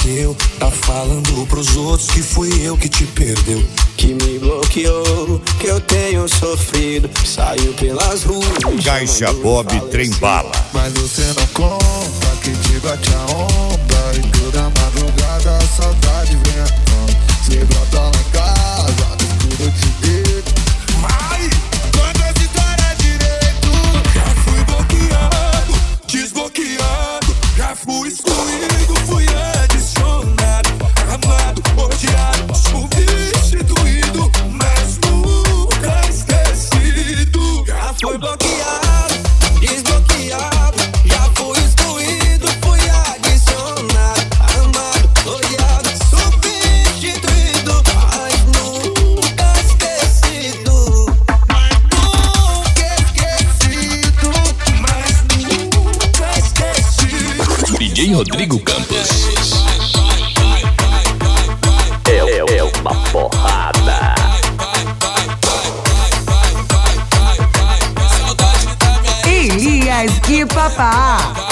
esqueceu. Tá falando pros outros que fui eu que te perdeu, que me bloqueou, que eu tenho sofrido. Saiu pelas ruas. Caixa Bob Trem Bala. Mas você não conta que te bate a onda. E toda madrugada a saudade vem à tona. Você brota lá em casa, tudo te dedo. Ai, conta essa história direito. Já fui bloqueado, desbloqueado. Já fui excluído, fui adicionado, amado, odiado, substituído, mas nunca esquecido. Já fui bloqueado, desbloqueado. Já fui excluído, fui adicionado, amado, odiado, substituído, mas nunca esquecido. Mas nunca esquecido, mas nunca esquecido. DJ Rodrigo Campos. É uma porrada. Elias que papá.